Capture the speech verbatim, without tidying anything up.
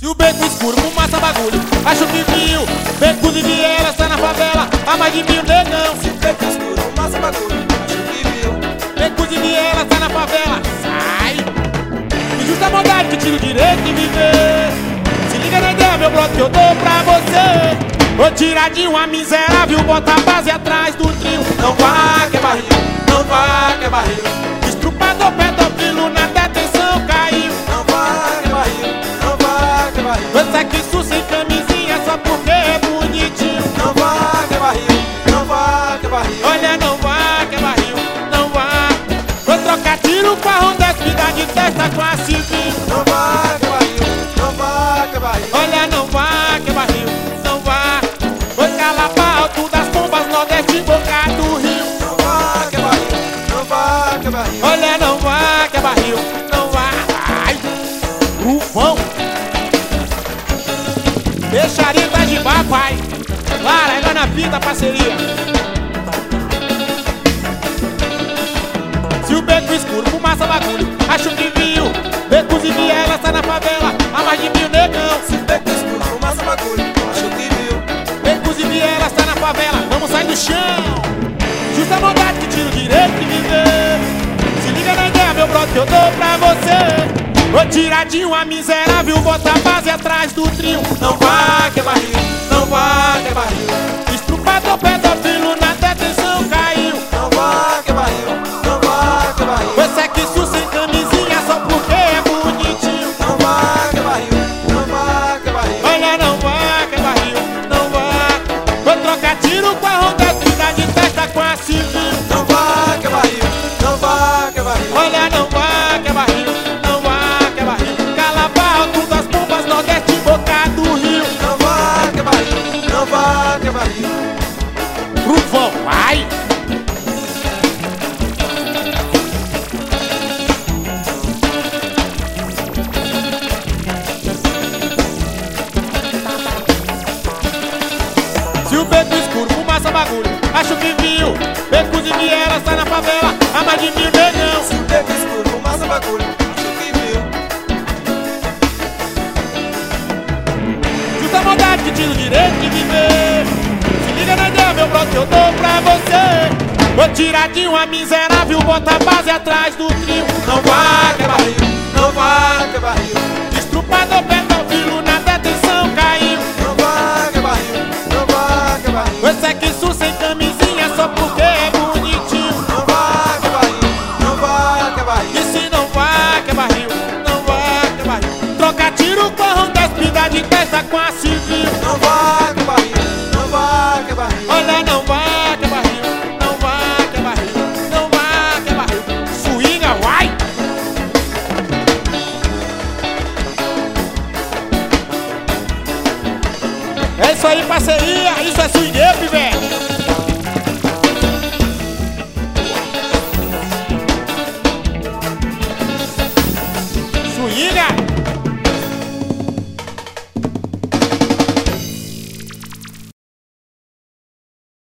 o beco escuro, fumaça, bagulho, acho que viu. Becos e vielas, tá na favela, há mais de mil negão. Se o beco escuro, fumaça, bagulho, acho que viu. Becos e vielas, tá na favela, sai. Injusta maldade que tira o direito de viver. Se liga na ideia, meu brother, que eu dou pra você. Vou tirar de uma miserável, bota a base atrás do trio. Não vá que é barril, não vá que é barril. Estrupador, pedófilo, na detenção caiu. Não vá que é barril, não vá que é barril. Pensa que isso sem camisinha só porque é bonitinho. Não vá que é barril, não vá que é barril. Olha, não vá que é barril, não vá. Vou trocar tiro com a Honda, vida de testa com a Civil. Não vá que é barril, não vá que é barril. Olha, não vá que é barril, não vá. Vou calar pra alto das bombas, Nordeste, boca do Rio. Não vá que é barril, não vá que é barril. Olha, não vá que é barril, não vá. Ai, Rufão. Deixaria da Gibá, pai. Larga na fita, parceria. Se o beco escuro, fumaça, bagulho, acho que viu. Becos e vielas, tá na favela, há mais de mil negão. Se o beco escuro, fumaça, bagulho, acho que viu. Becos e vielas, tá na favela, vamos sair do chão. Justa maldade que tira o direito de viver. Se liga na ideia, meu brother, que eu dou pra você. Vou tirar de uma miserável, bota a base atrás do trio. Não vá que é barril, não vá que é barril. Estrupador, pedófilo, na detenção caiu. Não vá que é barril, não vá que é barril. Pensa que isso sem camisinha só porque é bonitinho. Não vá que é barril, não vá que é barril. Olha, não vá que é barril, não vá. Vou trocar tiro com a Honda, vida de testa com a Civil. Não vá que é barril, não vá que é barril. Olha, não vá que é barril, não vá que é barril. Cala alto das bombas, Nordeste, boca do Rio. Não vá que é barril, não vá que é barril. Rufão, vai! Se o beco escuro, fumaça, bagulho, acho que viu. Becos e vielas, tá na favela, há mais de mil negão. Se o beco escuro, fumaça, bagulho, acho que viu. Justa maldade que tira o direito de viver. Se liga na ideia, meu brother, que eu dou pra você. Vou tirar de uma miserável, bota a base atrás do trio. Não vá que é barril, não vá que é barril. Estrupador, pedófilo, na detenção caiu. Não vá que é barril, não vá que é barril. Pensa que isso sem camisinha só porque é bonitinho. Não vá que é barril, não vá que é barril. E se não vá que é barril, não vá que é barril. Troca tiro com a Honda, vida de testa com a Civil. Não vá que é barril, não vá que é barril. Olha, não vá que é barril, não vá que é barril, não vá que é barril. Swinga, vai! É isso aí, parceria, isso é swing up, velho.